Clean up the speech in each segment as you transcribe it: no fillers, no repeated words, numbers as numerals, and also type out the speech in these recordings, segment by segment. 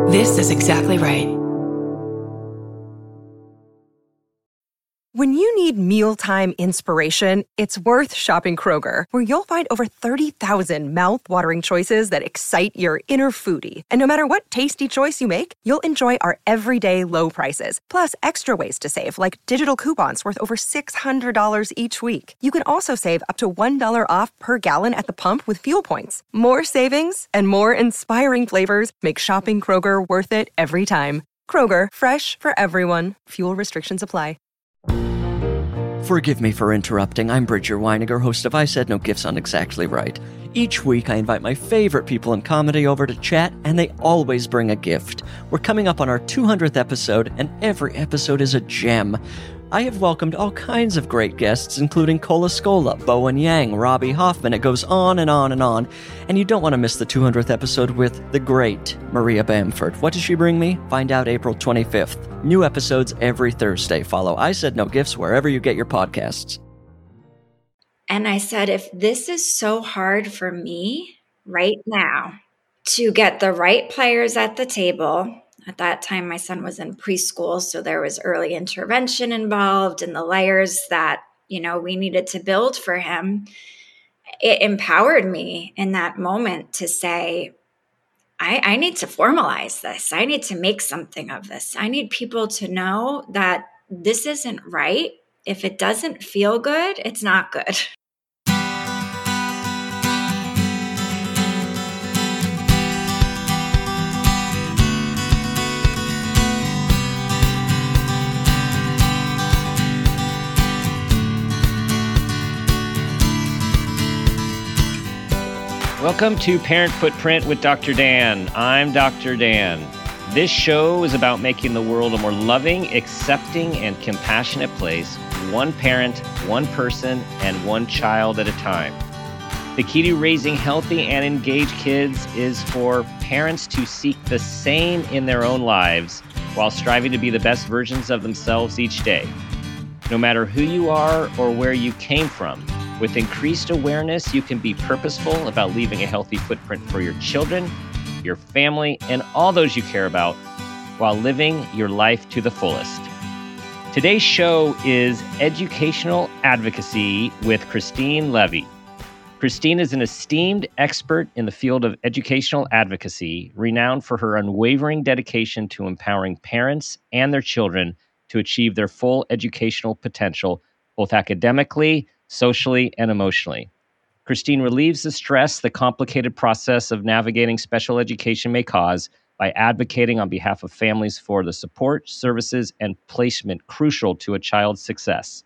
This is exactly right. When you need mealtime inspiration, it's worth shopping Kroger, where you'll find over 30,000 mouth-watering choices that excite your inner foodie. And no matter what tasty choice you make, you'll enjoy our everyday low prices, plus extra ways to save, like digital coupons worth over $600 each week. You can also save up to $1 off per gallon at the pump with fuel points. More savings and more inspiring flavors make shopping Kroger worth it every time. Kroger, fresh for everyone. Fuel restrictions apply. Forgive me for interrupting. I'm Bridger Weiniger, host of I Said No Gifts on Exactly Right. Each week, I invite my favorite people in comedy over to chat, and they always bring a gift. We're coming up on our 200th episode, and every episode is a gem. I have welcomed all kinds of great guests, including Cola Scola, Bowen Yang, Robbie Hoffman. It goes on and on and on. And you don't want to miss the 200th episode with the great Maria Bamford. What does she bring me? Find out April 25th. New episodes every Thursday. Follow I Said No Gifts wherever you get your podcasts. And I said, if this is so hard for me right now to get the right players at the table. At that time, my son was in preschool, so there was early intervention involved in the layers that, we needed to build for him. It empowered me in that moment to say, I need to formalize this. I need to make something of this. I need people to know that this isn't right. If it doesn't feel good, it's not good. Welcome to Parent Footprint with Dr. Dan. I'm Dr. Dan. This show is about making the world a more loving, accepting, and compassionate place, one parent, one person, and one child at a time. The key to raising healthy and engaged kids is for parents to seek the same in their own lives while striving to be the best versions of themselves each day. No matter who you are or where you came from, with increased awareness, you can be purposeful about leaving a healthy footprint for your children, your family, and all those you care about while living your life to the fullest. Today's show is Educational Advocacy with Christine Levy. Christine is an esteemed expert in the field of educational advocacy, renowned for her unwavering dedication to empowering parents and their children to achieve their full educational potential, both academically, socially, and emotionally. Christine relieves the stress the complicated process of navigating special education may cause by advocating on behalf of families for the support, services, and placement crucial to a child's success.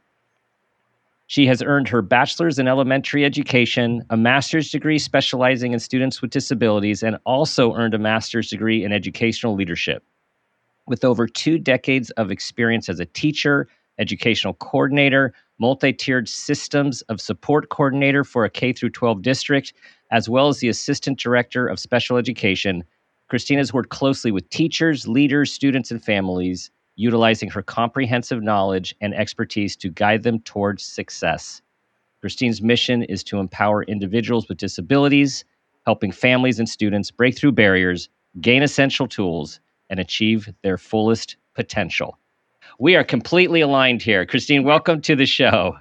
She has earned her bachelor's in elementary education, a master's degree specializing in students with disabilities, and also earned a master's degree in educational leadership. With over 2 decades of experience as a teacher, educational coordinator, multi-tiered systems of support coordinator for a K-12 district, as well as the assistant director of special education, Christine has worked closely with teachers, leaders, students, and families, utilizing her comprehensive knowledge and expertise to guide them towards success. Christine's mission is to empower individuals with disabilities, helping families and students break through barriers, gain essential tools, and achieve their fullest potential. We are completely aligned here. Christine, welcome to the show.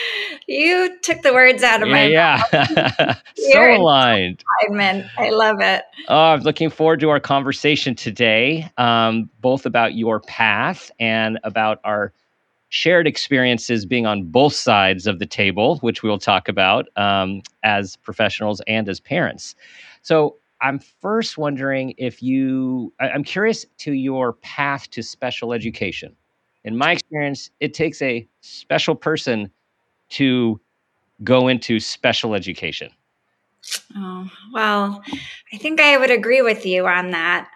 You took the words out of my mouth. So aligned. I love it. I'm looking forward to our conversation today, both about your path and about our shared experiences being on both sides of the table, which we'll talk about as professionals and as parents. So I'm first wondering I'm curious to your path to special education. In my experience, it takes a special person to go into special education. Oh, well, I think I would agree with you on that.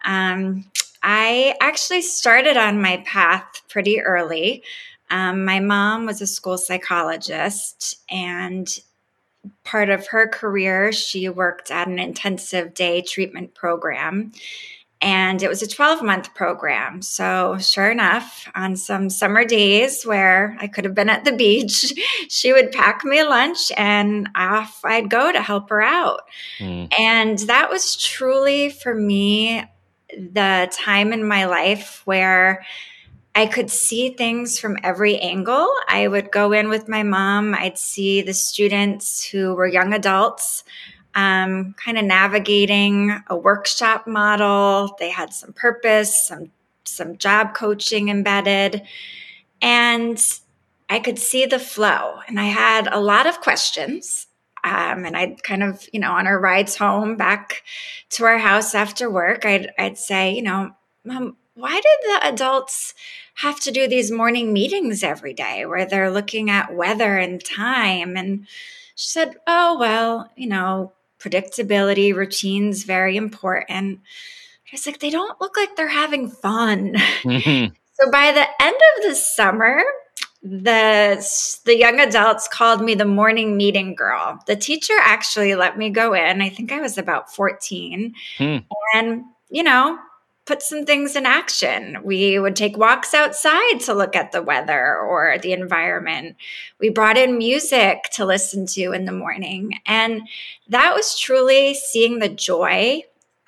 I actually started on my path pretty early. My mom was a school psychologist, and part of her career, she worked at an intensive day treatment program. And it was a 12-month program. So sure enough, on some summer days where I could have been at the beach, she would pack me a lunch and off I'd go to help her out. And that was truly, for me, the time in my life where I could see things from every angle. I would go in with my mom. I'd see the students who were young adults, kind of navigating a workshop model. They had some purpose, some job coaching embedded, and I could see the flow. And I had a lot of questions. And I'd kind of, on our rides home back to our house after work, I'd say, Mom, why did the adults have to do these morning meetings every day where they're looking at weather and time? And she said, oh, well, predictability, routine's very important. I was like, they don't look like they're having fun. Mm-hmm. So by the end of the summer, the young adults called me the morning meeting girl. The teacher actually let me go in. I think I was about 14 and, put some things in action. We would take walks outside to look at the weather or the environment. We brought in music to listen to in the morning. And that was truly seeing the joy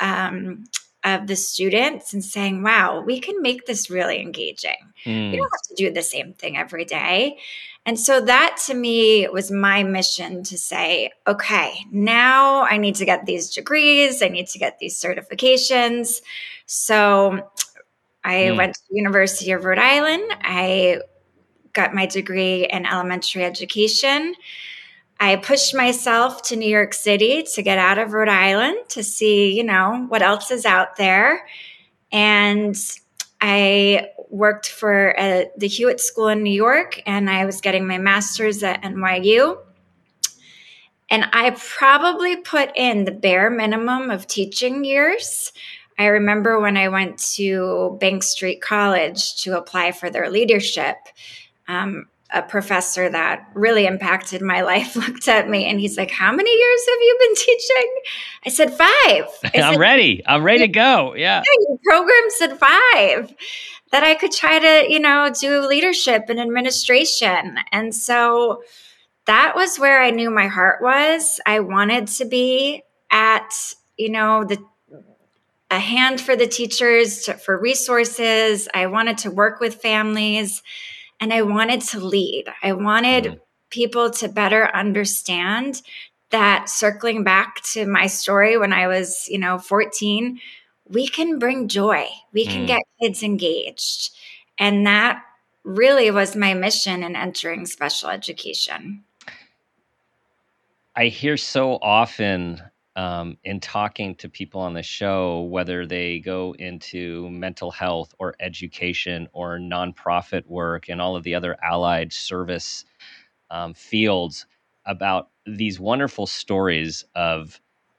of the students and saying, wow, we can make this really engaging. We don't have to do the same thing every day. And so that to me was my mission to say, okay, now I need to get these degrees. I need to get these certifications. So I went to the University of Rhode Island. I got my degree in elementary education. I pushed myself to New York City to get out of Rhode Island to see, what else is out there. And I worked for the Hewitt School in New York, and I was getting my master's at NYU. And I probably put in the bare minimum of teaching years. I remember when I went to Bank Street College to apply for their leadership, a professor that really impacted my life looked at me and he's like, how many years have you been teaching? I said, 5. I'm ready. I'm ready to go. Yeah. Your program said 5, that I could try to, do leadership and administration. And so that was where I knew my heart was. I wanted to be at, a hand for the teachers, for resources. I wanted to work with families. And I wanted to lead. I wanted people to better understand that, circling back to my story when I was, 14, we can bring joy. We can get kids engaged. And that really was my mission in entering special education. I hear so often in talking to people on the show, whether they go into mental health or education or nonprofit work and all of the other allied service fields, about these wonderful stories of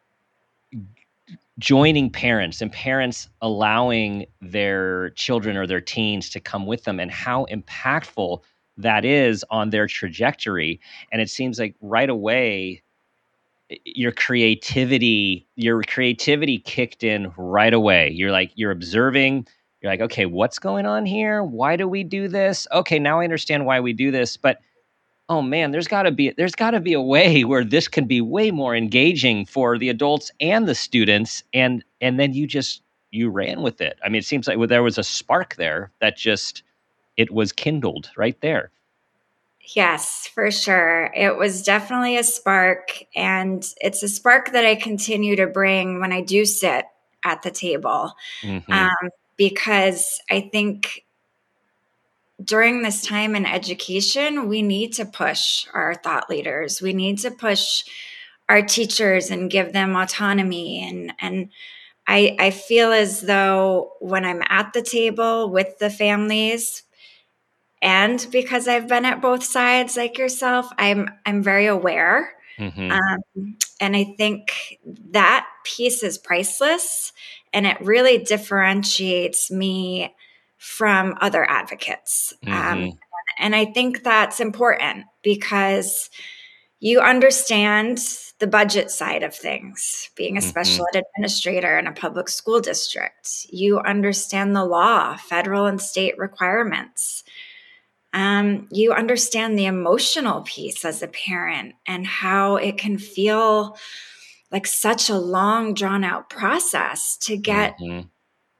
joining parents and parents allowing their children or their teens to come with them and how impactful that is on their trajectory. And it seems like right away, your creativity kicked in right away. You're observing, you're like, okay, what's going on here? Why do we do this? Okay, now I understand why we do this. But oh man, there's gotta be a way where this can be way more engaging for the adults and the students. And then you ran with it. I mean, it seems like there was a spark there that it was kindled right there. Yes, for sure. It was definitely a spark, and it's a spark that I continue to bring when I do sit at the table, because I think during this time in education, we need to push our thought leaders. We need to push our teachers and give them autonomy. And I feel as though when I'm at the table with the families, and because I've been at both sides like yourself, I'm very aware. And I think that piece is priceless, and it really differentiates me from other advocates. And I think that's important because you understand the budget side of things, being a special ed administrator in a public school district. You understand the law, federal and state requirements. You understand the emotional piece as a parent and how it can feel like such a long, drawn out process to get,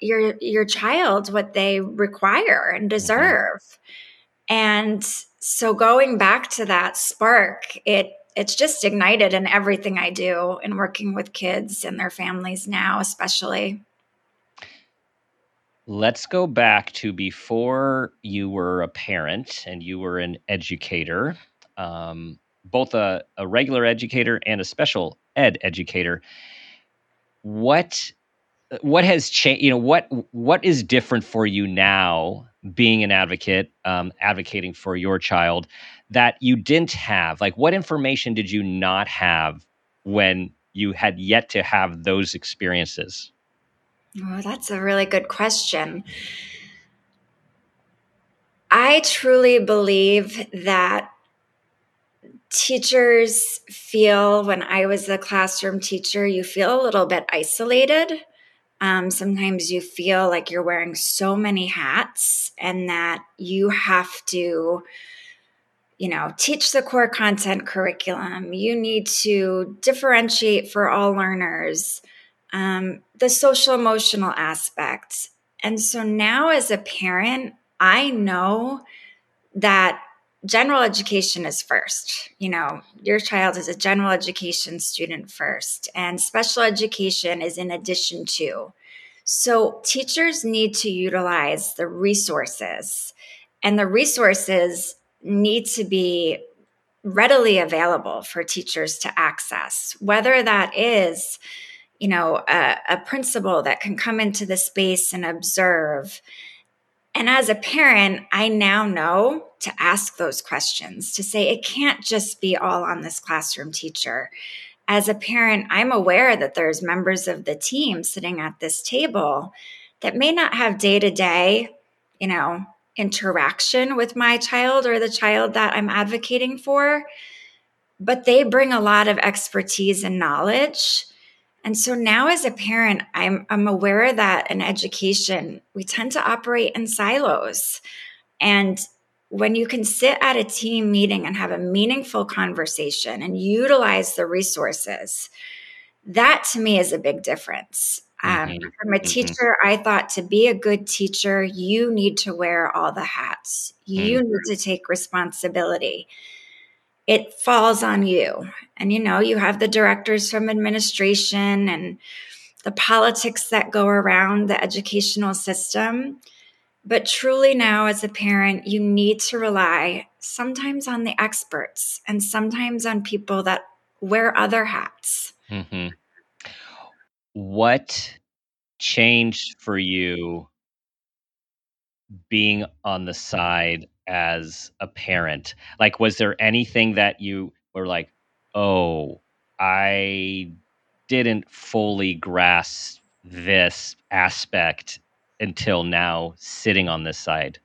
your child what they require and deserve. And so going back to that spark, it's just ignited in everything I do in working with kids and their families now, especially. Let's go back to before you were a parent and you were an educator, both a regular educator and a special ed educator. What has changed? What is different for you now, being an advocate, advocating for your child, that you didn't have? Like, what information did you not have when you had yet to have those experiences? Oh, that's a really good question. I truly believe that teachers feel, when I was a classroom teacher, you feel a little bit isolated. Sometimes you feel like you're wearing so many hats and that you have to, teach the core content curriculum. You need to differentiate for all learners, the social emotional aspects. And so now as a parent, I know that general education is first. Your child is a general education student first, and special education is in addition to. So teachers need to utilize the resources, and the resources need to be readily available for teachers to access, whether that is, a principal that can come into the space and observe. And as a parent, I now know to ask those questions, to say it can't just be all on this classroom teacher. As a parent, I'm aware that there's members of the team sitting at this table that may not have day-to-day, interaction with my child or the child that I'm advocating for, but they bring a lot of expertise and knowledge. And so now as a parent, I'm aware that in education, we tend to operate in silos. And when you can sit at a team meeting and have a meaningful conversation and utilize the resources, that to me is a big difference. From a teacher, I thought to be a good teacher, you need to wear all the hats. You need to take responsibility. It falls on you. And, you have the directors from administration and the politics that go around the educational system. But truly now as a parent, you need to rely sometimes on the experts and sometimes on people that wear other hats. Mm-hmm. What changed for you being on the side as a parent? Like, was there anything that you were like, oh, I didn't fully grasp this aspect until now sitting on this side?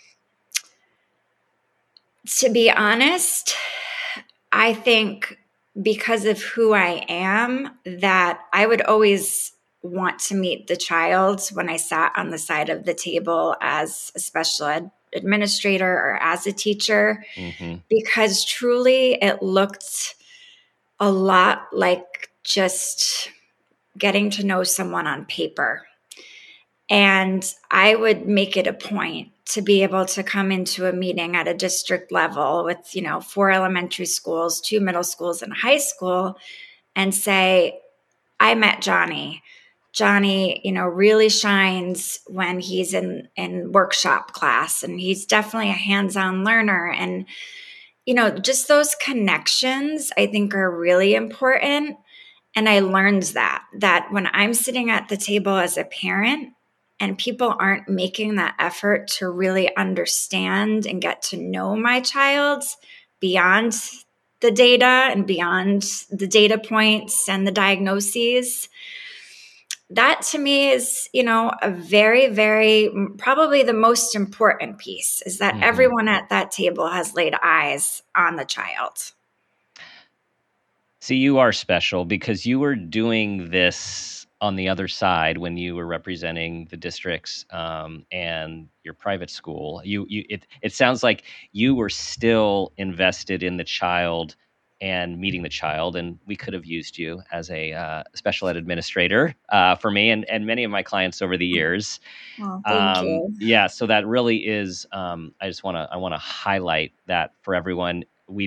To be honest, I think because of who I am, that I would always want to meet the child when I sat on the side of the table as a special ed administrator or as a teacher, because truly it looked a lot like just getting to know someone on paper. And I would make it a point to be able to come into a meeting at a district level with, 4 elementary schools, 2 middle schools, and a high school, and say, I met Johnny. Johnny, really shines when he's in workshop class, and he's definitely a hands-on learner. And, just those connections I think are really important. And I learned that when I'm sitting at the table as a parent and people aren't making that effort to really understand and get to know my child beyond the data and beyond the data points and the diagnoses, that to me is, a very, very, probably the most important piece is that everyone at that table has laid eyes on the child. See, you are special because you were doing this on the other side when you were representing the districts and your private school. It sounds like you were still invested in the child and meeting the child. And we could have used you as a special ed administrator for me and many of my clients over the years. Oh, thank you. Yeah, so that really is. I want to highlight that for everyone. We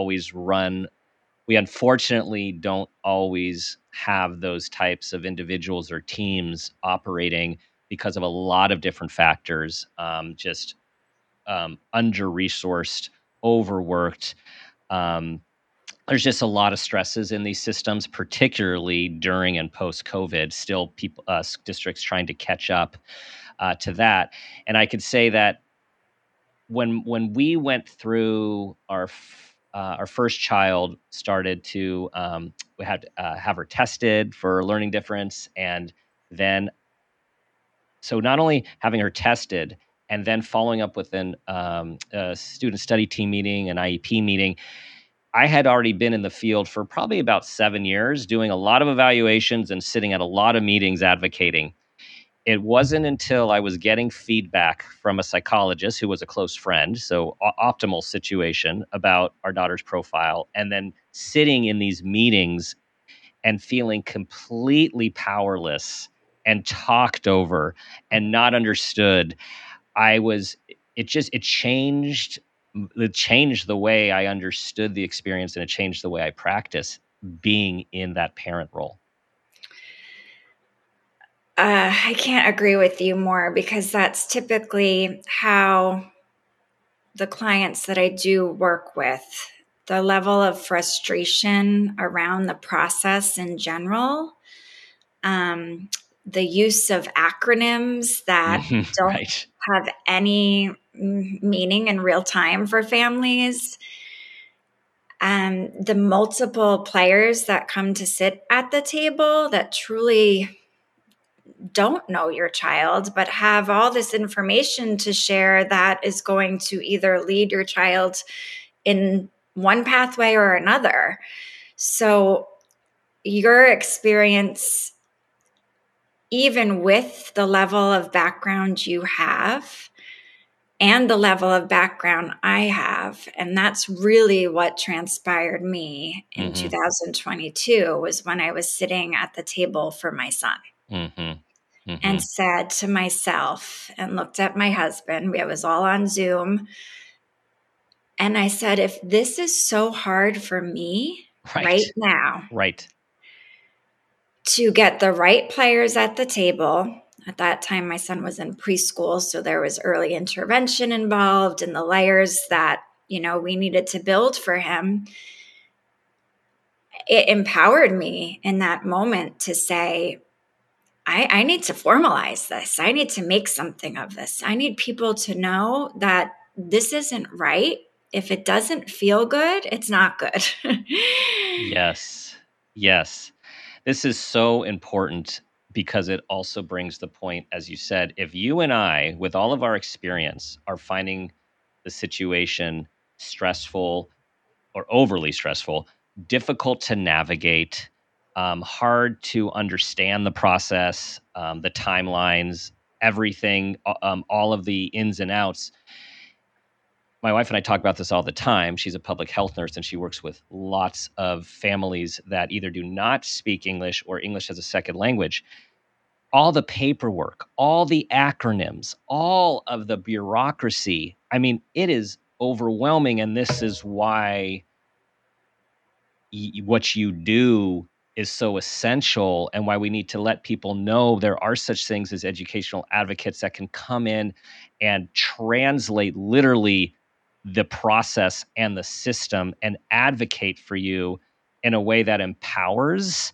unfortunately don't always have those types of individuals or teams operating because of a lot of different factors. Just under-resourced, overworked. There's just a lot of stresses in these systems, particularly during and post-COVID. Still, districts trying to catch up to that. And I could say that when we went through our first child, started to we had to have her tested for learning difference, and then so not only having her tested and then following up with a student study team meeting, an IEP meeting. I had already been in the field for probably about 7 years, doing a lot of evaluations and sitting at a lot of meetings advocating. It wasn't until I was getting feedback from a psychologist who was a close friend, so optimal situation, about our daughter's profile, and then sitting in these meetings and feeling completely powerless and talked over and not understood. It changed the way I understood the experience, and it changed the way I practice being in that parent role. I can't agree with you more, because that's typically how the clients that I do work with, the level of frustration around the process in general, the use of acronyms that don't Right. have any meaning in real time for families, the multiple players that come to sit at the table that truly don't know your child, but have all this information to share that is going to either lead your child in one pathway or another. So your experience, even with the level of background you have and the level of background I have, and that's really what transpired me in 2022, was when I was sitting at the table for my son. And said to myself, and looked at my husband, it was all on Zoom, and I said, if this is so hard for me right now, to get the right players at the table. At that time, my son was in preschool, so there was early intervention involved in the layers that, we needed to build for him. It empowered me in that moment to say, I need to formalize this. I need to make something of this. I need people to know that this isn't right. If it doesn't feel good, it's not good. Yes. This is so important, because it also brings the point, as you said, if you and I, with all of our experience, are finding the situation stressful or overly stressful, difficult to navigate, hard to understand the process, the timelines, everything, all of the ins and outs. My wife and I talk about this all the time. She's a public health nurse, and she works with lots of families that either do not speak English or English as a second language. All the paperwork, all the acronyms, all of the bureaucracy. I mean, it is overwhelming. And this is why what you do is so essential, and why we need to let people know there are such things as educational advocates that can come in and translate literally the process and the system and advocate for you in a way that empowers,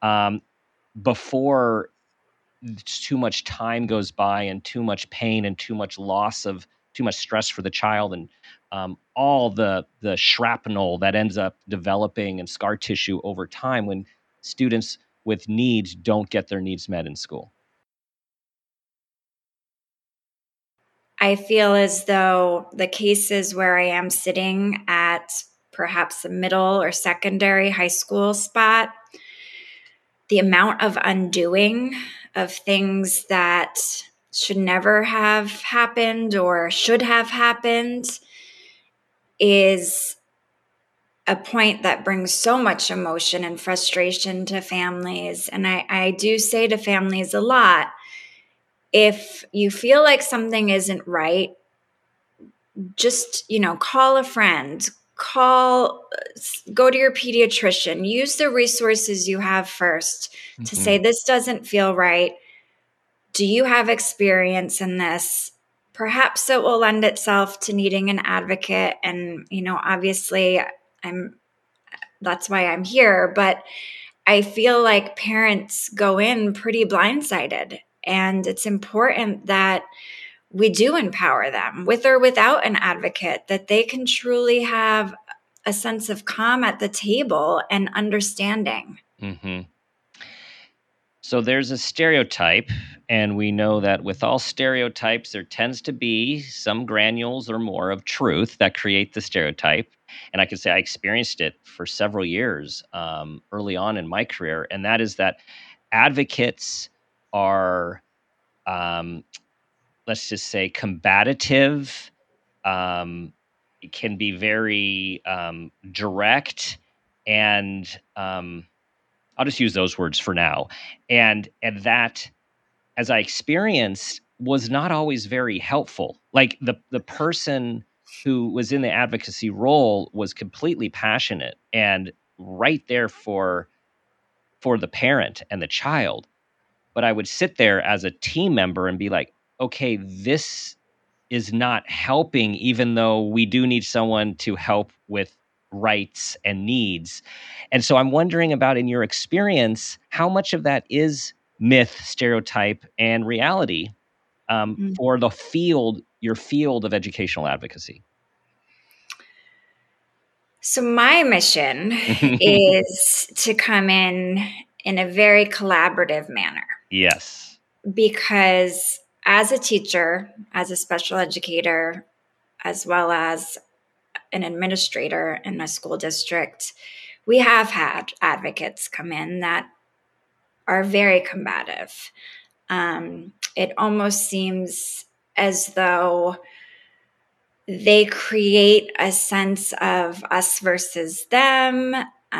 before too much time goes by and too much pain and too much stress for the child, and all the shrapnel that ends up developing and scar tissue over time when students with needs don't get their needs met in school. I feel as though the cases where I am sitting at perhaps a middle or secondary high school spot, the amount of undoing of things that should never have happened or should have happened is a point that brings so much emotion and frustration to families. And I do say to families a lot, if you feel like something isn't right, just, call a friend, go to your pediatrician, use the resources you have first to say, this doesn't feel right. Do you have experience in this? Perhaps it will lend itself to needing an advocate. And, obviously that's why I'm here. But I feel like parents go in pretty blindsided, and it's important that we do empower them with or without an advocate, that they can truly have a sense of calm at the table and understanding. Mm-hmm. So there's a stereotype, and we know that with all stereotypes, there tends to be some granules or more of truth that create the stereotype. And I can say I experienced it for several years early on in my career, and that is that advocates are, let's just say, combative. It can be very direct, and I'll just use those words for now. And that, as I experienced, was not always very helpful. Like the person who was in the advocacy role was completely passionate and right there for the parent and the child. But I would sit there as a team member and be like, okay, this is not helping, even though we do need someone to help with rights and needs. And so I'm wondering about, in your experience, how much of that is myth, stereotype, and reality for your field of educational advocacy? So my mission is to come in a very collaborative manner. Yes. Because as a teacher, as a special educator, as well as an administrator in a school district, we have had advocates come in that are very combative. It almost seems as though they create a sense of us versus them,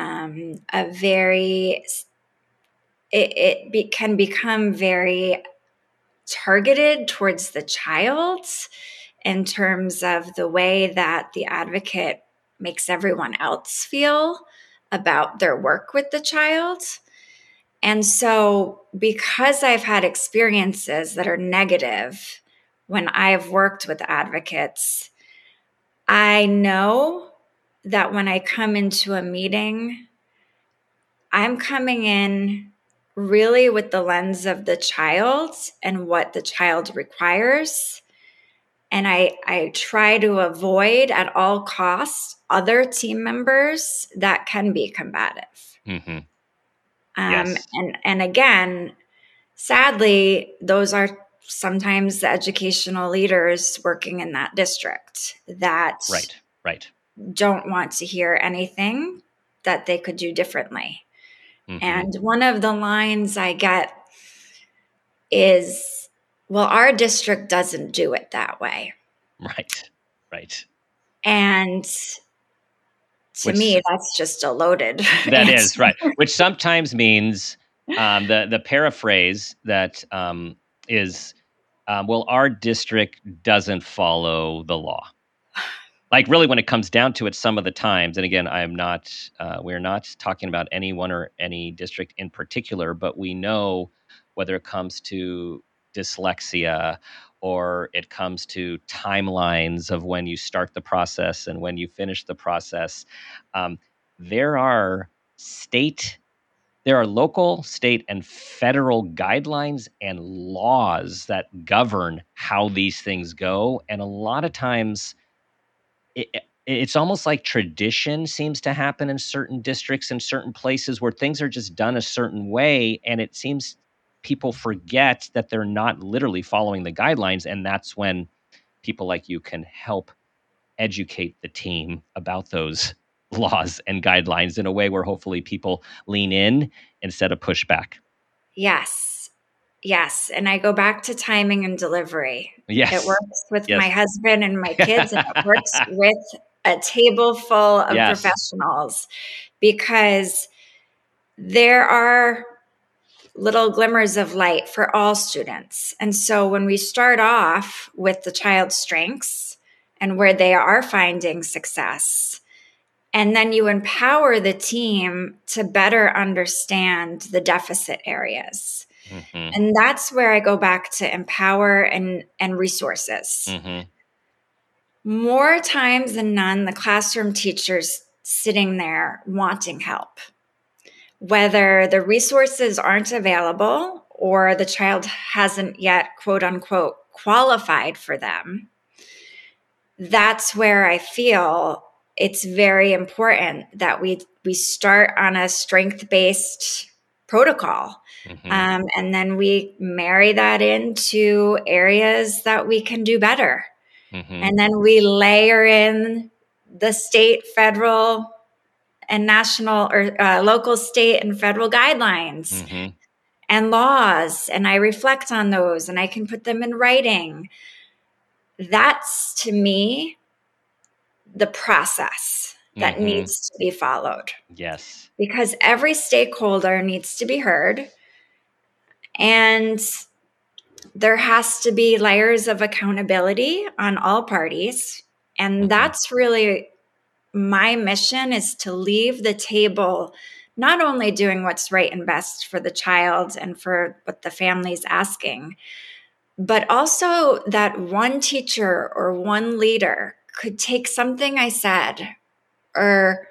it can become very targeted towards the child in terms of the way that the advocate makes everyone else feel about their work with the child. And so because I've had experiences that are negative when I've worked with advocates, I know that when I come into a meeting, I'm coming in really with the lens of the child and what the child requires. And I try to avoid at all costs other team members that can be combative. Mm-hmm. Yes. And again, sadly, those are sometimes the educational leaders working in that district that right. don't want to hear anything that they could do differently. Mm-hmm. And one of the lines I get is, well, our district doesn't do it that way. Right. And to me, that's just a loaded That answer. is, right. Which sometimes means the paraphrase that is, well, our district doesn't follow the law. Like really when it comes down to it some of the times, and again, we're not talking about anyone or any district in particular, but we know whether it comes to dyslexia or it comes to timelines of when you start the process and when you finish the process, there are local, state, and federal guidelines and laws that govern how these things go. And a lot of times it's almost like tradition seems to happen in certain districts and certain places where things are just done a certain way. And it seems people forget that they're not literally following the guidelines. And that's when people like you can help educate the team about those laws and guidelines in a way where hopefully people lean in instead of push back. Yes. And I go back to timing and delivery. Yes. It works with my husband and my kids, and it works with a table full of Yes. professionals, because there are little glimmers of light for all students. And so when we start off with the child's strengths and where they are finding success, and then you empower the team to better understand the deficit areas. Mm-hmm. And that's where I go back to empower and resources. Mm-hmm. More times than none, the classroom teacher's sitting there wanting help. Whether the resources aren't available or the child hasn't yet, quote unquote, qualified for them, that's where I feel it's very important that we start on a strength-based protocol. Mm-hmm. And then we marry that into areas that we can do better. Mm-hmm. And then we layer in the state, federal, and national or local, state, and federal guidelines Mm-hmm. and laws. And I reflect on those and I can put them in writing. That's, to me, the process that Mm-hmm. needs to be followed. Yes. Because every stakeholder needs to be heard. And there has to be layers of accountability on all parties. And that's really my mission, is to leave the table not only doing what's right and best for the child and for what the family's asking, but also that one teacher or one leader could take something I said or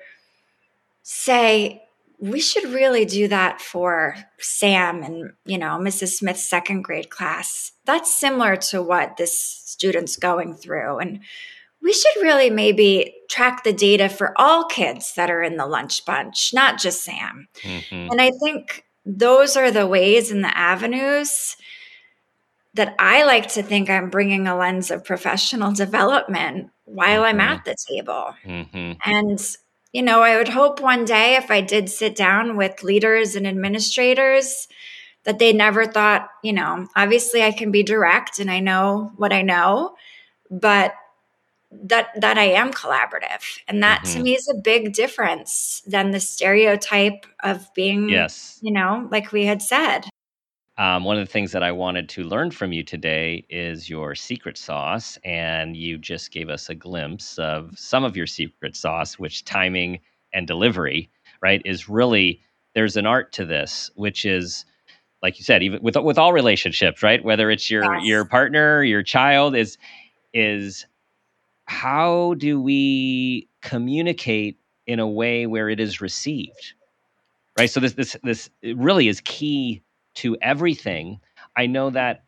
say, we should really do that for Sam and, Mrs. Smith's second grade class. That's similar to what this student's going through. And we should really maybe track the data for all kids that are in the lunch bunch, not just Sam. Mm-hmm. And I think those are the ways and the avenues that I like to think I'm bringing a lens of professional development while I'm at the table. Mm-hmm. And, I would hope one day, if I did sit down with leaders and administrators, that they never thought, obviously I can be direct and I know what I know, but that I am collaborative. And that to me is a big difference than the stereotype of being, Yes. like we had said. One of the things that I wanted to learn from you today is your secret sauce, and you just gave us a glimpse of some of your secret sauce, which timing and delivery, right, is really, there's an art to this, which is, like you said, even with all relationships, right, whether it's your partner, your child, is how do we communicate in a way where it is received, right? So this it really is key to everything. I know that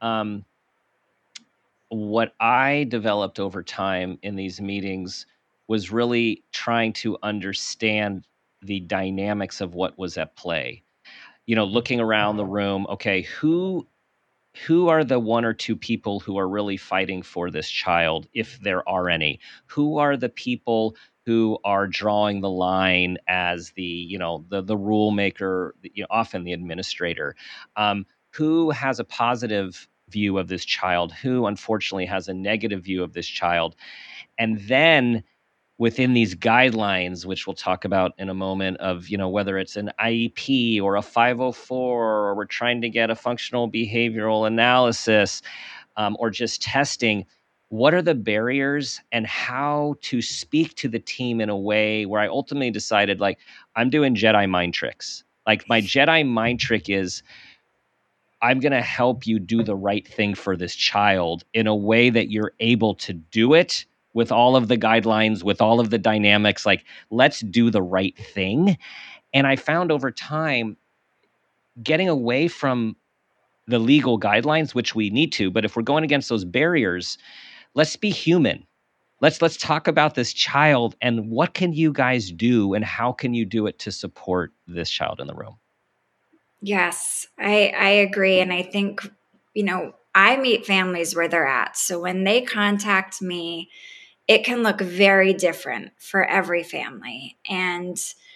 what I developed over time in these meetings was really trying to understand the dynamics of what was at play. Looking around the room, okay, who are the one or two people who are really fighting for this child, if there are any? Who are the people who are drawing the line as the rule maker, often the administrator? Who has a positive view of this child? Who unfortunately has a negative view of this child? And then within these guidelines, which we'll talk about in a moment, of whether it's an IEP or a 504, or we're trying to get a functional behavioral analysis, or just testing, what are the barriers and how to speak to the team in a way where I ultimately decided, like, I'm doing Jedi mind tricks. Like, my Jedi mind trick is, I'm going to help you do the right thing for this child in a way that you're able to do it with all of the guidelines, with all of the dynamics. Like, let's do the right thing. And I found over time, getting away from the legal guidelines, which we need to, but if we're going against those barriers, let's be human. Let's talk about this child and what can you guys do and how can you do it to support this child in the room? Yes, I agree. And I think, I meet families where they're at. So when they contact me, it can look very different for every family. And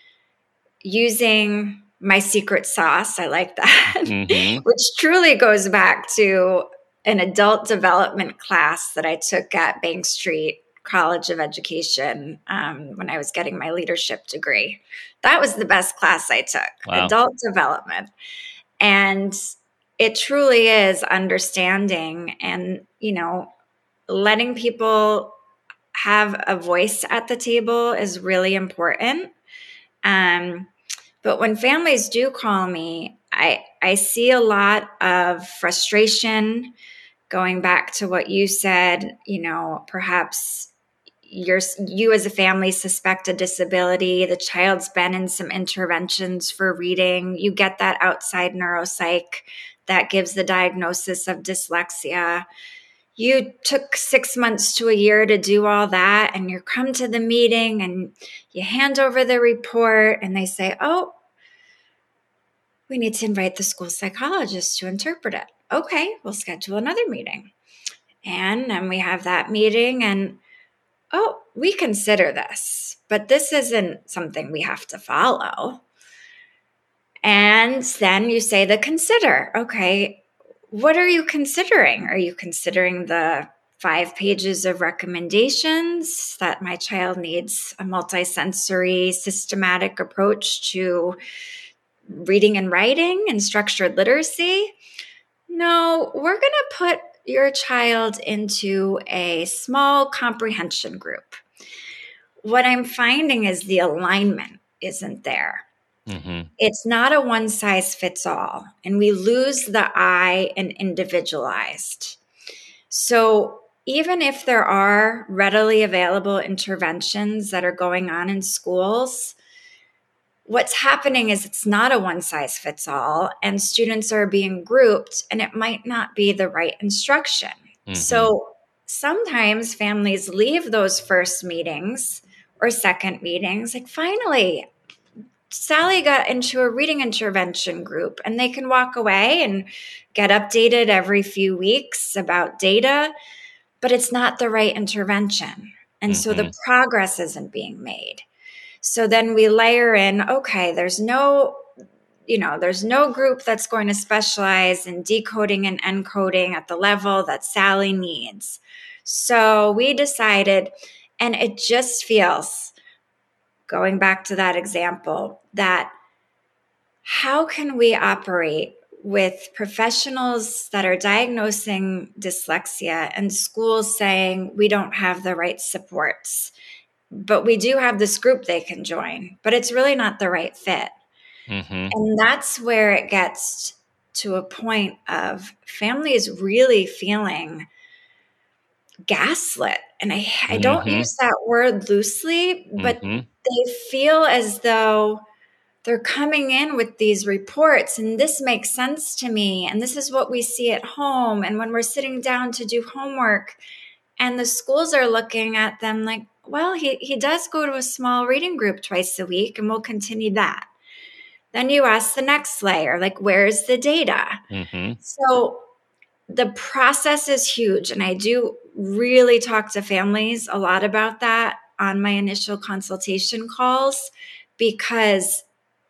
using my secret sauce, I like that, which truly goes back to an adult development class that I took at Bank Street College of Education when I was getting my leadership degree. That was the best class I took, Wow. adult development. And it truly is understanding and, letting people have a voice at the table is really important. But when families do call me, I see a lot of frustration. Going back to what you said, perhaps you as a family suspect a disability. The child's been in some interventions for reading. You get that outside neuropsych that gives the diagnosis of dyslexia. You took 6 months to a year to do all that, and you come to the meeting and you hand over the report and they say, oh, we need to invite the school psychologist to interpret it. Okay, we'll schedule another meeting. And then we have that meeting and, oh, we consider this, but this isn't something we have to follow. And then you say the consider. Okay, what are you considering? Are you considering the 5 pages of recommendations that my child needs a multisensory, systematic approach to reading and writing and structured literacy? No, we're going to put your child into a small comprehension group. What I'm finding is the alignment isn't there. Mm-hmm. It's not a one size fits all, and we lose the I in individualized. So even if there are readily available interventions that are going on in schools, what's happening is it's not a one size fits all, and students are being grouped and it might not be the right instruction. Mm-hmm. So sometimes families leave those first meetings or second meetings, like, finally, Sally got into a reading intervention group, and they can walk away and get updated every few weeks about data, but it's not the right intervention. And mm-hmm. so the progress isn't being made. So then we layer in, okay, there's no group that's going to specialize in decoding and encoding at the level that Sally needs. So we decided, and it just feels, going back to that example, that how can we operate with professionals that are diagnosing dyslexia and schools saying we don't have the right supports? But we do have this group they can join, but it's really not the right fit. Mm-hmm. And that's where it gets to a point of families really feeling gaslit. And I don't mm-hmm. use that word loosely, but mm-hmm. they feel as though they're coming in with these reports and this makes sense to me. And this is what we see at home. And when we're sitting down to do homework and the schools are looking at them like, well, he does go to a small reading group twice a week and we'll continue that. Then you ask the next layer, like, where's the data? Mm-hmm. So the process is huge. And I do really talk to families a lot about that on my initial consultation calls, because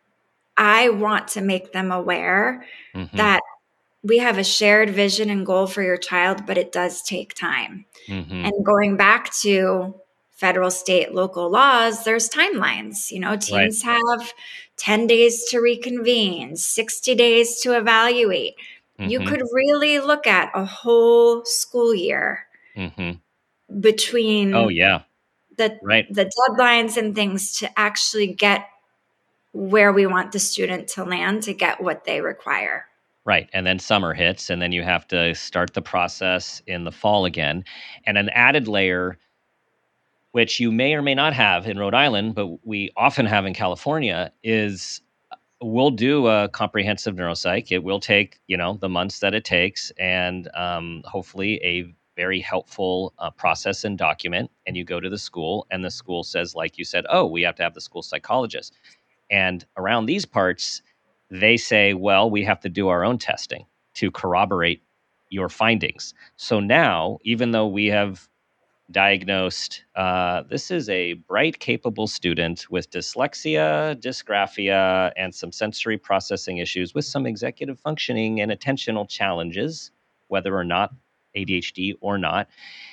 I want to make them aware mm-hmm. that we have a shared vision and goal for your child, but it does take time. Mm-hmm. And going back to federal, state, local laws, there's timelines. Teams right. have 10 days to reconvene, 60 days to evaluate. Mm-hmm. You could really look at a whole school year mm-hmm. between the deadlines and things to actually get where we want the student to land to get what they require. Right. And then summer hits, and then you have to start the process in the fall again. And an added layer, which you may or may not have in Rhode Island, but we often have in California, is we'll do a comprehensive neuropsych. It will take, the months that it takes, and hopefully a very helpful process and document. And you go to the school, and the school says, like you said, oh, we have to have the school psychologist. And around these parts, they say, well, we have to do our own testing to corroborate your findings. So now, even though we have diagnosed, this is a bright, capable student with dyslexia, dysgraphia, and some sensory processing issues with some executive functioning and attentional challenges, whether or not ADHD or not.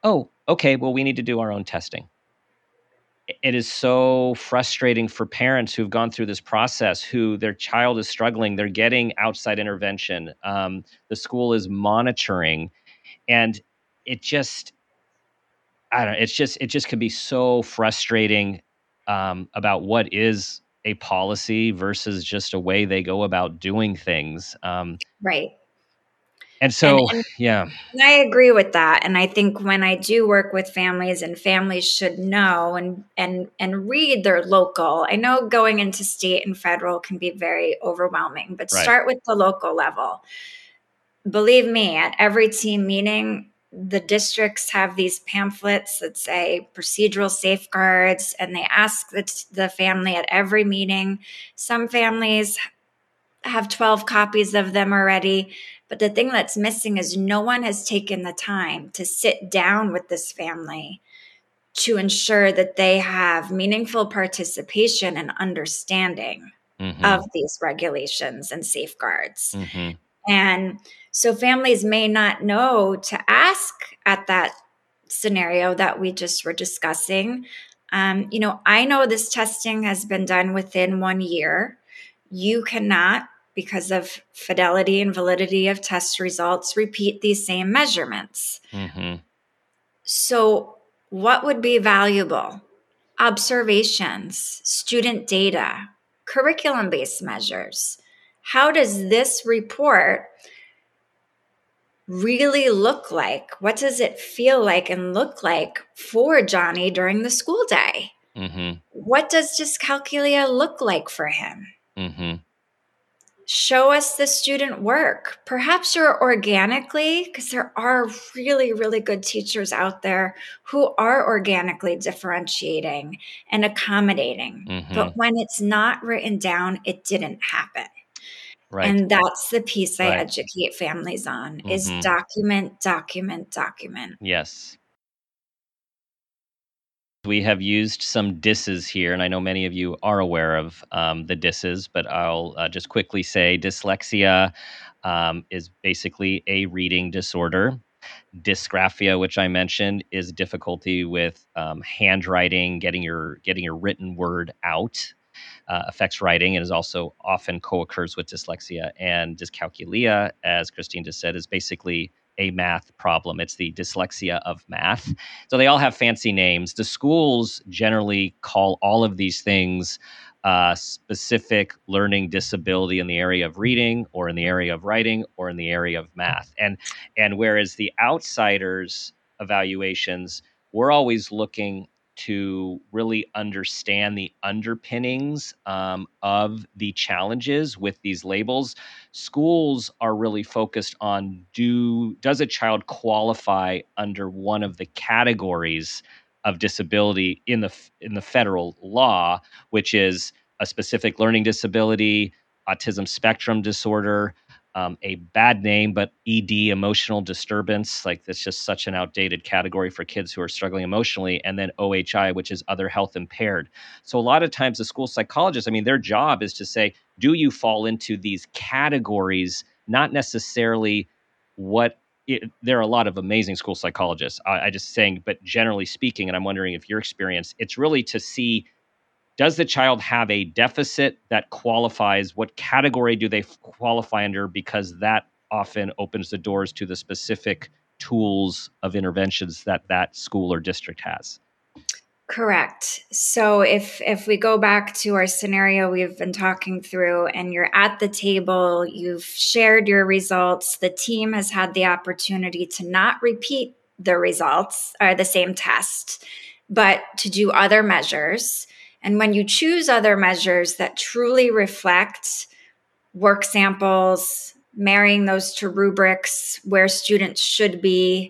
oh, okay, well, we need to do our own testing. It is so frustrating for parents who've gone through this process, who their child is struggling. They're getting outside intervention. The school is monitoring, and it just, I don't know, it just can be so frustrating about what is a policy versus just a way they go about doing things. Right. And And, so, and yeah, and I agree with that. And I think when I do work with families, and families should know and read their local. I know going into state and federal can be very overwhelming, but right. start with the local level. Believe me, at every team meeting, the districts have these pamphlets that say procedural safeguards, and they ask the family at every meeting. Some families have 12 copies of them already. But the thing that's missing is no one has taken the time to sit down with this family to ensure that they have meaningful participation and understanding of these regulations and safeguards. Mm-hmm. And so families may not know to ask at that scenario that we just were discussing. I know this testing has been done within 1 year. You cannot, because of fidelity and validity of test results, repeat these same measurements. Mm-hmm. So what would be valuable? Observations, student data, curriculum-based measures. How does this report really look like? What does it feel like and look like for Johnny during the school day? Mm-hmm. What does dyscalculia look like for him? Mm-hmm. Show us the student work. Perhaps you're organically, because there are really, really good teachers out there who are organically differentiating and accommodating. Mm-hmm. But when it's not written down, it didn't happen. Right. And that's the piece I Right. educate families on is Mm-hmm. document, document, document. Yes. We have used some disses here, and I know many of you are aware of the disses, but I'll just quickly say dyslexia is basically a reading disorder. Dysgraphia, which I mentioned, is difficulty with handwriting, getting your written word out. Affects writing and is also often co-occurs with dyslexia. And dyscalculia, as Christine just said, is basically a math problem. It's the dyslexia of math. So they all have fancy names. The schools generally call all of these things specific learning disability in the area of reading or in the area of writing or in the area of math. And whereas the outsiders evaluations, we're always looking to really understand the underpinnings of the challenges with these labels. Schools are really focused on does a child qualify under one of the categories of disability in the federal law, which is a specific learning disability, autism spectrum disorder, a bad name, but ED, emotional disturbance. Like that's just such an outdated category for kids who are struggling emotionally. And then OHI, which is other health impaired. So a lot of times the school psychologists, I mean, their job is to say, do you fall into these categories? Not necessarily there are a lot of amazing school psychologists. I just saying, but generally speaking, and I'm wondering if your experience, it's really to see, does the child have a deficit that qualifies? What category do they qualify under? Because that often opens the doors to the specific tools of interventions that school or district has. Correct. So if we go back to our scenario we've been talking through, and you're at the table, you've shared your results, the team has had the opportunity to not repeat the results or the same test, but to do other measures. And when you choose other measures that truly reflect work samples, marrying those to rubrics where students should be,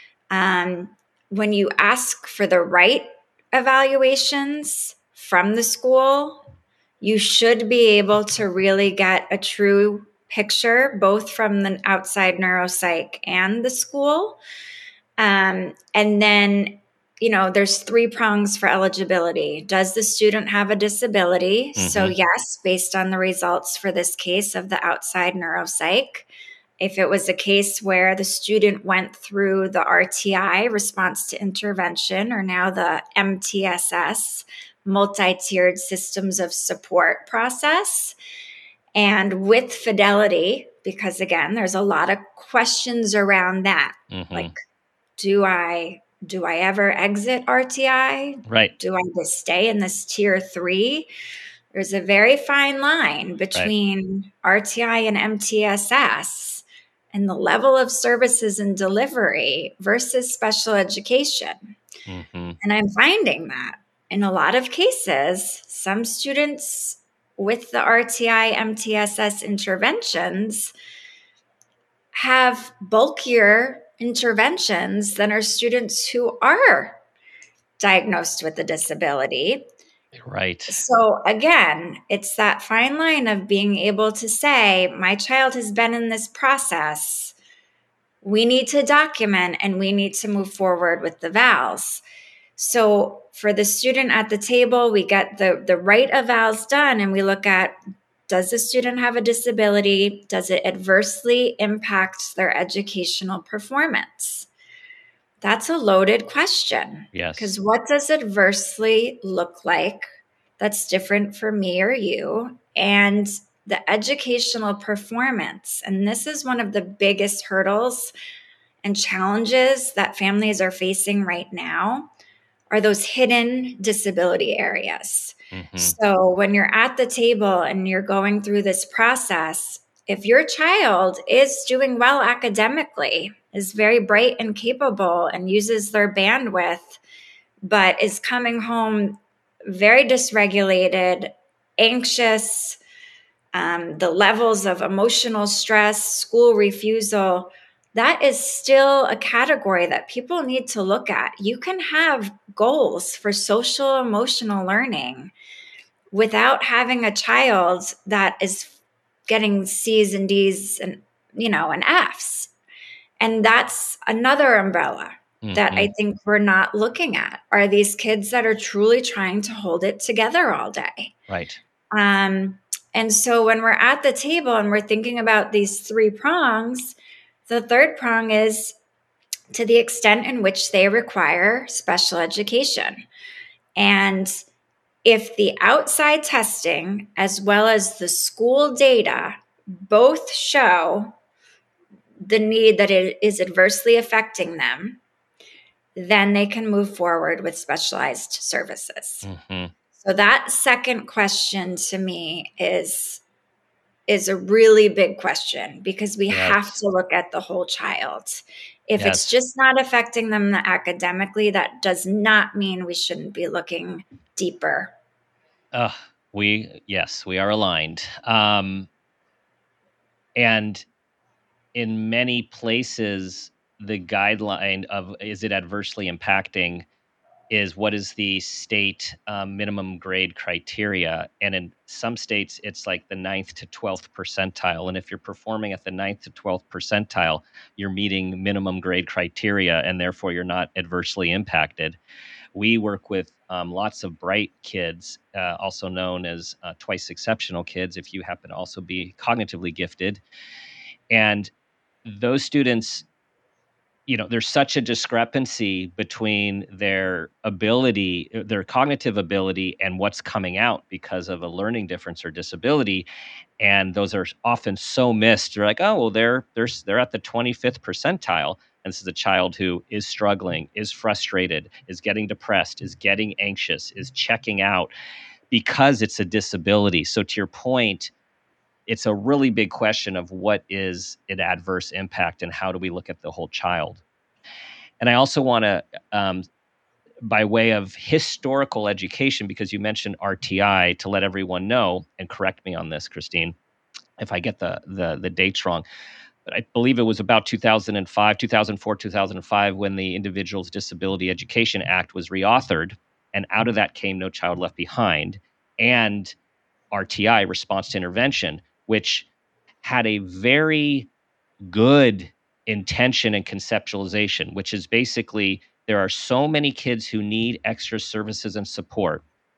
when you ask for the right evaluations from the school, you should be able to really get a true picture, both from the outside neuropsych and the school. And then, there's 3 prongs for eligibility. Does the student have a disability? Mm-hmm. So yes, based on the results for this case of the outside neuropsych, If it was a case where the student went through the RTI, response to intervention, or now the MTSS, multi-tiered systems of support process, and with fidelity, because again, there's a lot of questions around that. Like, do I ever exit RTI? Right. Do I just stay in this tier 3? There's a very fine line between RTI and MTSS and the level of services and delivery versus special education. And I'm finding that in a lot of cases, some students with the RTI MTSS interventions have bulkier interventions than our students who are diagnosed with a disability. Right. So again, it's that fine line of being able to say, my child has been in this process. We need to document and we need to move forward with the vals. So for the student at the table, we get the right evals done and we look at, does the student have a disability? Does it adversely impact their educational performance? That's a loaded question. Yes. Because what does adversely look like that's different for me or you? And the educational performance, and this is one of the biggest hurdles and challenges that families are facing right now, are those hidden disability areas. So when you're at the table and you're going through this process, if your child is doing well academically, is very bright and capable and uses their bandwidth, but is coming home very dysregulated, anxious, the levels of emotional stress, school refusal, that is still a category that people need to look at. You can have goals for social emotional learning without having a child that is getting C's and D's and, and F's. And that's another umbrella that I think we're not looking at, are these kids that are truly trying to hold it together all day. Right. And so when we're at the table and we're thinking about these 3 prongs, the third prong is to the extent in which they require special education. And if the outside testing as well as the school data both show the need that it is adversely affecting them, then they can move forward with specialized services. So that second question to me is a really big question, because we have to look at the whole child. If it's just not affecting them academically, that does not mean we shouldn't be looking deeper. We are aligned. And in many places, the guideline of is it adversely impacting is what is the state minimum grade criteria. And in some states, it's like the 9th to 12th percentile. And if you're performing at the 9th to 12th percentile, you're meeting minimum grade criteria, and therefore you're not adversely impacted. We work with lots of bright kids, also known as twice exceptional kids, if you happen to also be cognitively gifted. And those students, there's such a discrepancy between their ability, their cognitive ability, and what's coming out because of a learning difference or disability. And those are often so missed. They're like, oh, well, they're at the 25th percentile. And this is a child who is struggling, is frustrated, is getting depressed, is getting anxious, is checking out because it's a disability. So to your point, it's a really big question of what is an adverse impact and how do we look at the whole child. And I also want to, by way of historical education, because you mentioned RTI, to let everyone know, and correct me on this, Christine, if I get the dates wrong, but I believe it was about 2004, 2005, when the Individuals Disability Education Act was reauthored. And out of that came No Child Left Behind and RTI, Response to Intervention, which had a very good intention and conceptualization, which is basically there are so many kids who need extra services and support.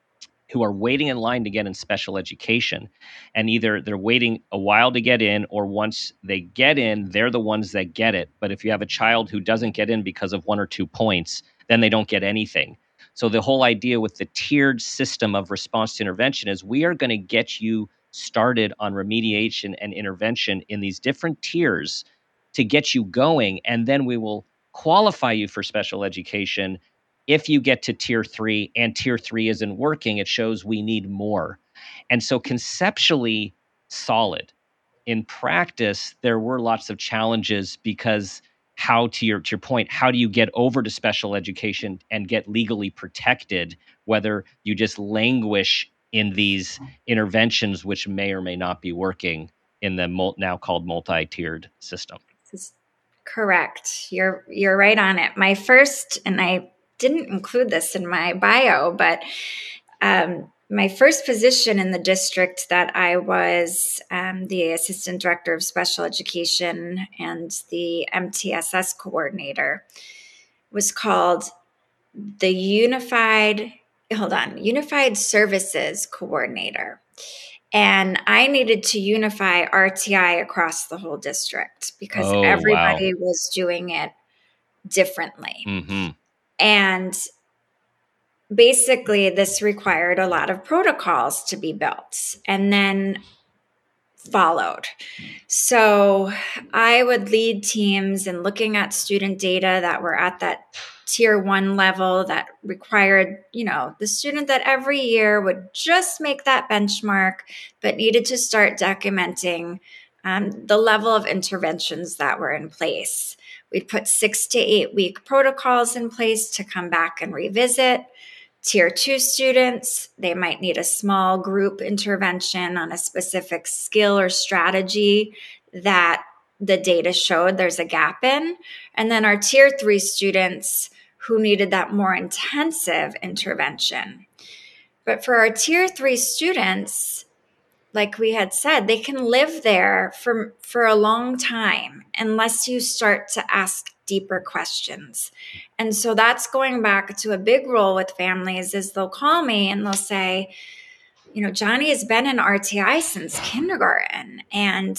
who are waiting in line to get in special education. And either they're waiting a while to get in, or once they get in, they're the ones that get it. But if you have a child who doesn't get in because of 1 or 2 points, then they don't get anything. So the whole idea with the tiered system of response to intervention is we are going to get you started on remediation and intervention in these different tiers to get you going. And then we will qualify you for special education. If you get to tier 3 and tier 3 isn't working, it shows we need more. And so conceptually solid. In practice, there were lots of challenges because to your point, how do you get over to special education and get legally protected, whether you just languish in these interventions, which may or may not be working in the now called multi-tiered system? Correct. You're right on it. My first, and I didn't include this in my bio, but my first position in the district that I was the assistant director of special education and the MTSS coordinator was called the Unified Services Coordinator. And I needed to unify RTI across the whole district because everybody was doing it differently. Mm-hmm. And basically, this required a lot of protocols to be built and then followed. So I would lead teams in looking at student data that were at that tier 1 level that required, the student that every year would just make that benchmark, but needed to start documenting the level of interventions that were in place. We'd put 6 to 8 week protocols in place to come back and revisit. Tier 2 students, they might need a small group intervention on a specific skill or strategy that the data showed there's a gap in. And then our tier 3 students who needed that more intensive intervention. But for our tier 3 students, like we had said, they can live there for a long time unless you start to ask deeper questions. And so that's going back to a big role with families is they'll call me and they'll say, Johnny has been in RTI since kindergarten and,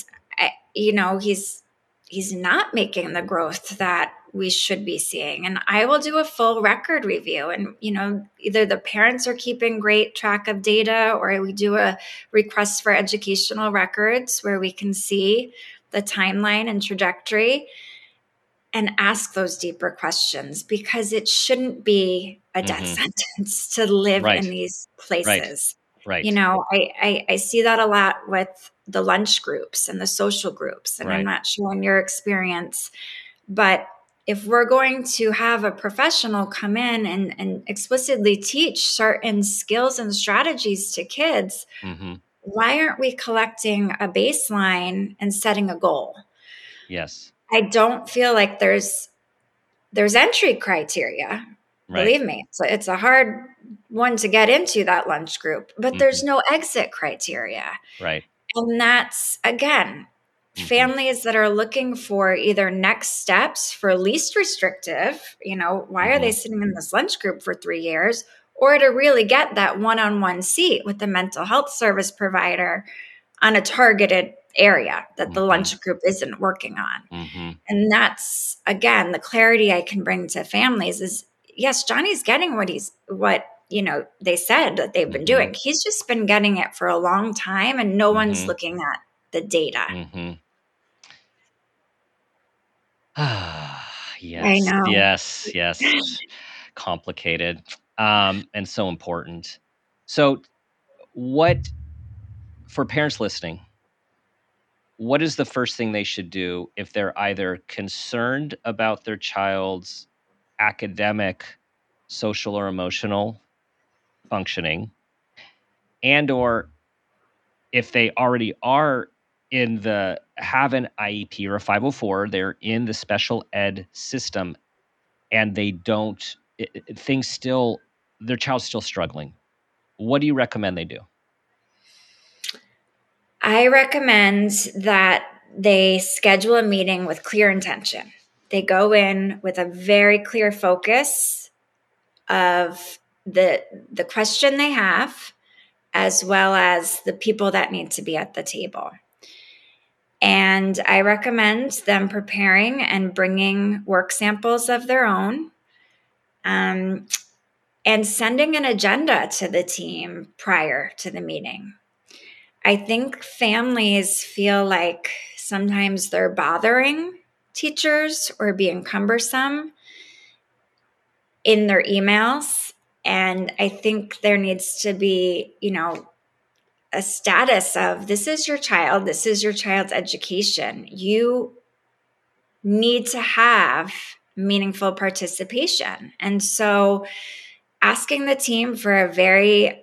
he's not making the growth that we should be seeing. And I will do a full record review and, either the parents are keeping great track of data or we do a request for educational records where we can see the timeline and trajectory and ask those deeper questions because it shouldn't be a death sentence to live in these places. Right. I see that a lot with the lunch groups and the social groups, and I'm not sure in your experience, but if we're going to have a professional come in and explicitly teach certain skills and strategies to kids, why aren't we collecting a baseline and setting a goal? Yes. I don't feel like there's entry criteria. Right. Believe me, it's a hard one to get into that lunch group, but there's no exit criteria. Right. And that's, again, families that are looking for either next steps for least restrictive, why are they sitting in this lunch group for 3 years, or to really get that one-on-one seat with the mental health service provider on a targeted area that the lunch group isn't working on. And that's, again, the clarity I can bring to families is, yes, Johnny's getting what they said that they've been doing. He's just been getting it for a long time and no one's looking at the data. Yes. I know. Yes. Complicated and so important. So for parents listening, what is the first thing they should do if they're either concerned about their child's academic, social, or emotional functioning, and or if they already are have an IEP or a 504, they're in the special ed system and they don't, their child's still struggling. What do you recommend they do? I recommend that they schedule a meeting with clear intention. They go in with a very clear focus of the question they have as well as the people that need to be at the table. And I recommend them preparing and bringing work samples of their own, and sending an agenda to the team prior to the meeting. I think families feel like sometimes they're bothering teachers or being cumbersome in their emails. And I think there needs to be, a status of, this is your child, this is your child's education. You need to have meaningful participation. And so asking the team for a very,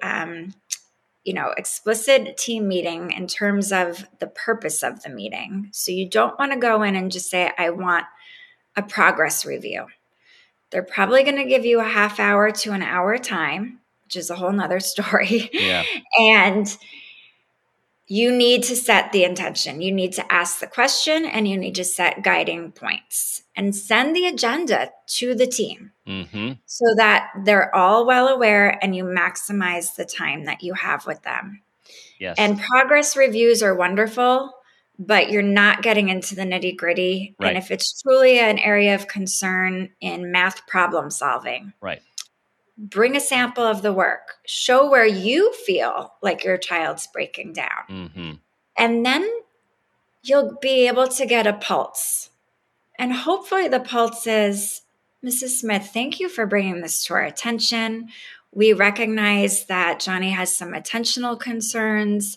explicit team meeting in terms of the purpose of the meeting. So you don't want to go in and just say, I want a progress review. They're probably going to give you a half hour to an hour time, which is a whole nother story. Yeah. And you need to set the intention. You need to ask the question, and you need to set guiding points and send the agenda to the team so that they're all well aware and you maximize the time that you have with them. Yes. And progress reviews are wonderful, but you're not getting into the nitty gritty. Right. And if it's truly an area of concern in math problem solving, right, bring a sample of the work, show where you feel like your child's breaking down. And then you'll be able to get a pulse. And hopefully the pulse is, Mrs. Smith, thank you for bringing this to our attention. We recognize that Johnny has some attentional concerns,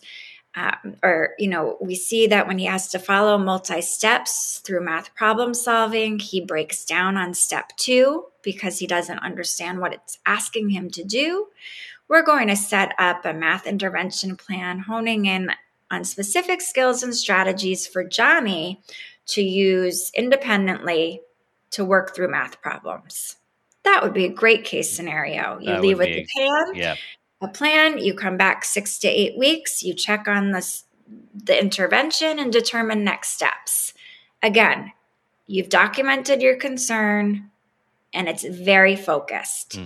we see that when he has to follow multi-steps through math problem solving, he breaks down on step 2 because he doesn't understand what it's asking him to do. We're going to set up a math intervention plan, honing in on specific skills and strategies for Johnny to use independently to work through math problems. That would be a great case scenario. You leave with a plan, you come back 6 to 8 weeks, you check on the intervention and determine next steps. Again, you've documented your concern and it's very focused.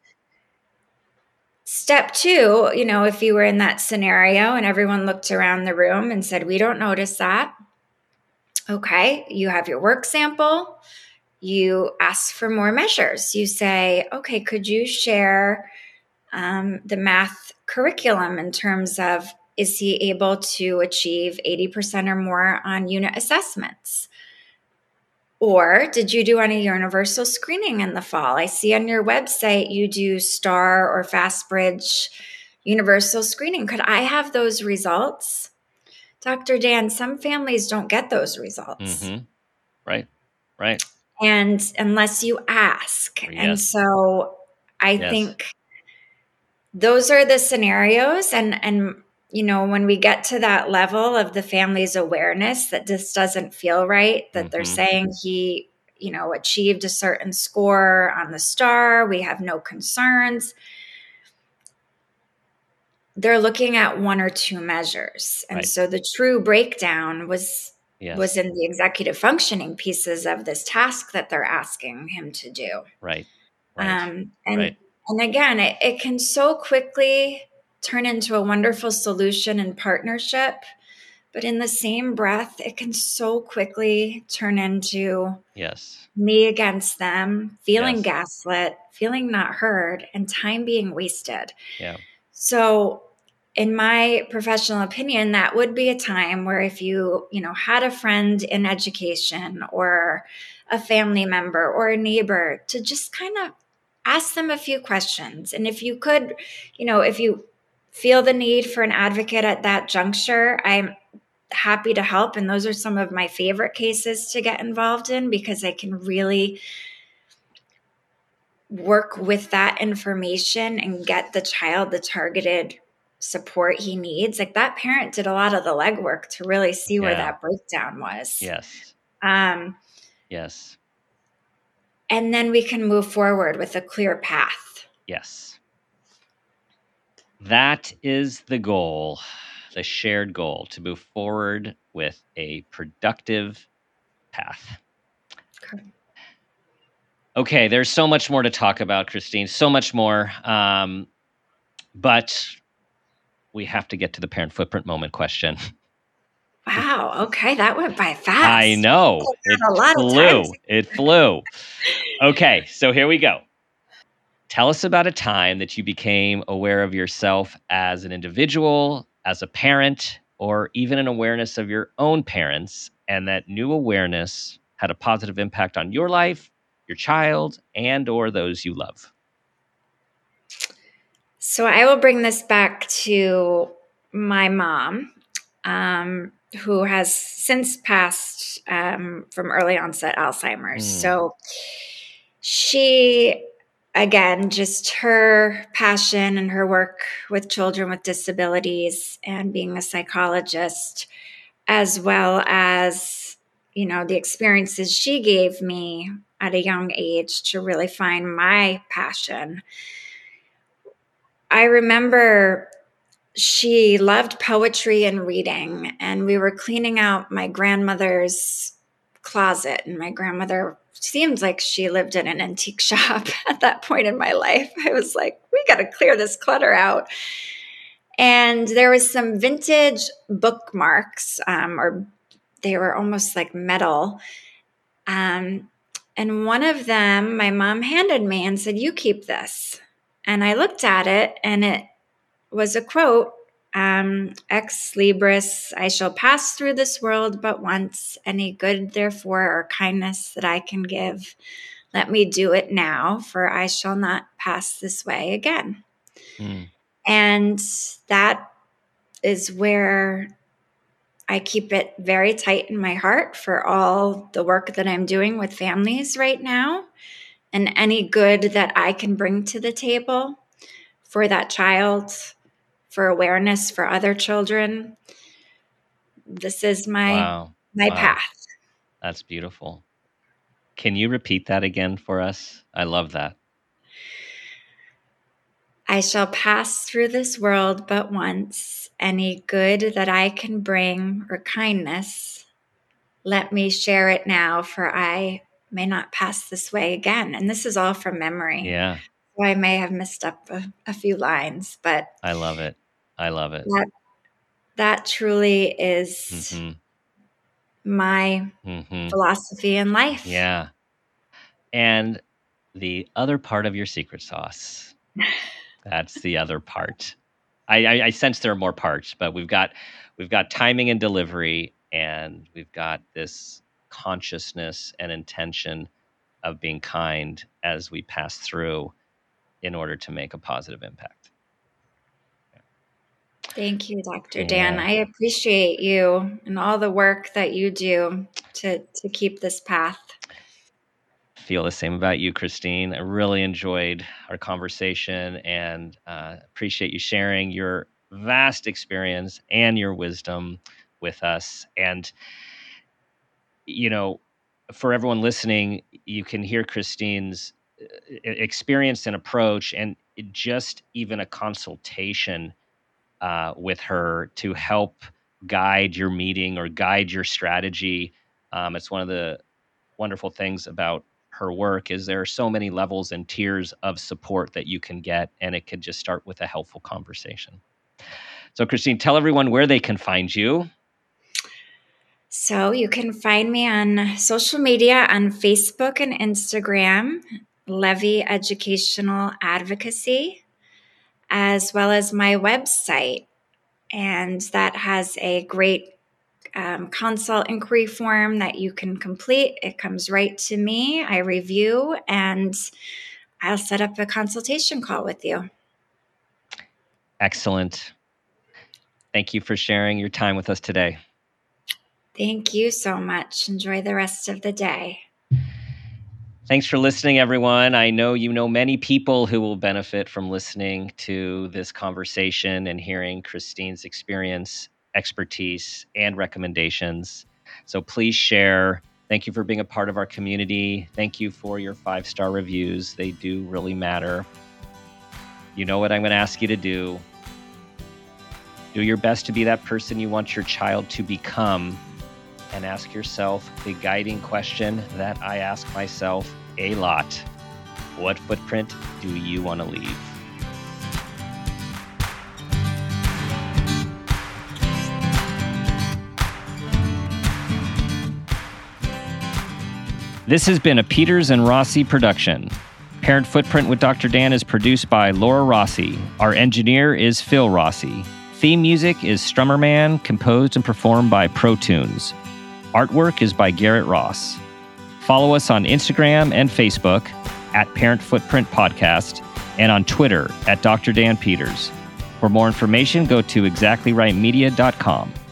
Step 2, if you were in that scenario and everyone looked around the room and said, we don't notice that. Okay, you have your work sample. You ask for more measures. You say, okay, could you share the math curriculum in terms of, is he able to achieve 80% or more on unit assessments? Or did you do any universal screening in the fall? I see on your website you do STAR or FastBridge universal screening. Could I have those results? Dr. Dan, some families don't get those results. Right. And unless you ask. Yes. And so I think those are the scenarios. And when we get to that level of the family's awareness that this doesn't feel right, that they're saying he, achieved a certain score on the STAR, we have no concerns. They're looking at 1 or 2 measures. And so the true breakdown was in the executive functioning pieces of this task that they're asking him to do. And again, it can so quickly turn into a wonderful solution and partnership, but in the same breath, it can so quickly turn into me against them, feeling gaslit, feeling not heard, and time being wasted. So in my professional opinion, that would be a time where if you, had a friend in education or a family member or a neighbor, to just kind of ask them a few questions. And if you could, if you feel the need for an advocate at that juncture, I'm happy to help. And those are some of my favorite cases to get involved in because I can really work with that information and get the child the targeted support he needs. Like that parent did a lot of the legwork to really see where that breakdown was. And then we can move forward with a clear path. That is the goal, the shared goal, to move forward with a productive path. Okay, there's so much more to talk about, Christine, so much more. But we have to get to the parent footprint moment question. Wow. Okay. That went by fast. I know. It flew. Okay. So here we go. Tell us about a time that you became aware of yourself as an individual, as a parent, or even an awareness of your own parents, and that new awareness had a positive impact on your life, your child, and or those you love. So I will bring this back to my mom, who has since passed from early onset Alzheimer's. So she, again, just her passion and her work with children with disabilities and being a psychologist, as well as, the experiences she gave me at a young age to really find my passion. I remember she loved poetry and reading, and we were cleaning out my grandmother's closet, and my grandmother seemed like she lived in an antique shop at that point in my life. I was like, we got to clear this clutter out. And there was some vintage bookmarks, or they were almost like metal. And one of them, my mom handed me and said, "You keep this." And I looked at it, and it was a quote, ex libris, "I shall pass through this world but once. Any good, therefore, or kindness that I can give, let me do it now, for I shall not pass this way again." And that is where I keep it very tight in my heart for all the work that I'm doing with families right now, and any good that I can bring to the table for that child, for awareness for other children. This is my path. That's beautiful. Can you repeat that again for us? I love that. I shall pass through this world but once. Any good that I can bring or kindness, let me share it now, for I may not pass this way again. And this is all from memory. Yeah. So I may have missed up a few lines, but I love it. That truly is my philosophy in life. Yeah. And the other part of your secret sauce. That's the other part. I sense there are more parts, but we've got timing and delivery, and we've got this consciousness and intention of being kind as we pass through in order to make a positive impact. Thank you, Dr. Dan. I appreciate you and all the work that you do to keep this path. Feel the same about you, Christine. I really enjoyed our conversation and appreciate you sharing your vast experience and your wisdom with us. And, for everyone listening, you can hear Christine's experience and approach, and just even a consultation with her to help guide your meeting or guide your strategy. It's one of the wonderful things about her work is there are so many levels and tiers of support that you can get, and it could just start with a helpful conversation. So, Christine, tell everyone where they can find you. So you can find me on social media on Facebook and Instagram, Levy Educational Advocacy, as well as my website. And that has a great consult inquiry form that you can complete. It comes right to me. I review, and I'll set up a consultation call with you. Excellent. Thank you for sharing your time with us today. Thank you so much. Enjoy the rest of the day. Thanks for listening, everyone. I know you know many people who will benefit from listening to this conversation and hearing Christine's experience, expertise, and recommendations. So please share. Thank you for being a part of our community. Thank you for your 5-star reviews. They do really matter. You know what I'm going to ask you to do. Do your best to be that person you want your child to become, and ask yourself the guiding question that I ask myself a lot. What footprint do you want to leave? This has been a Peters and Rossi production. Parent Footprint with Dr. Dan is produced by Laura Rossi. Our engineer is Phil Rossi. Theme music is Strummer Man, composed and performed by Pro Tunes. Artwork is by Garrett Ross. Follow us on Instagram and Facebook at Parent Footprint Podcast and on Twitter at Dr. Dan Peters. For more information, go to exactlyrightmedia.com.